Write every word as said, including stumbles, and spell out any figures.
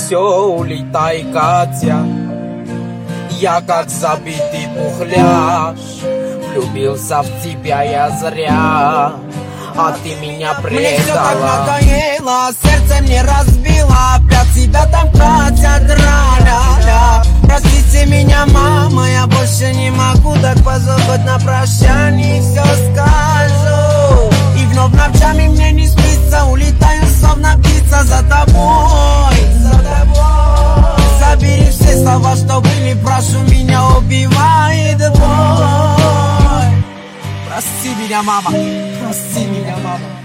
все, улетай, Катя. Я как забитый пухляж, влюбился в тебя я зря, а ты меня предала. Мне все так надоело, сердце мне разбило, опять себя там Катя драля. Простите меня, мама, я больше не могу так позабыть, на прощание все скажу. И вновь ночами мне не спится, улетаю словно птица за тобой, за тобой. Забери все слова, что были, прошу, меня убивает боль. Прости меня, мама, прости меня, мама.